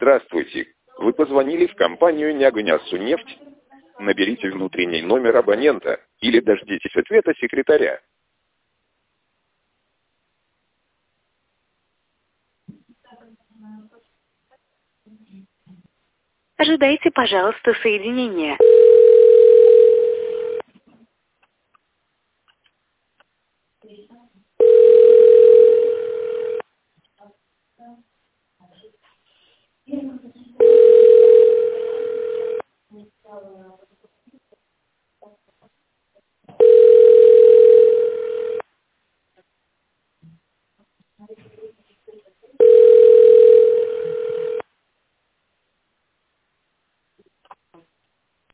Здравствуйте. Вы позвонили в компанию «Нягань-Ассу-Нефть». Наберите внутренний номер абонента или дождитесь ответа секретаря. Ожидайте, пожалуйста, соединения.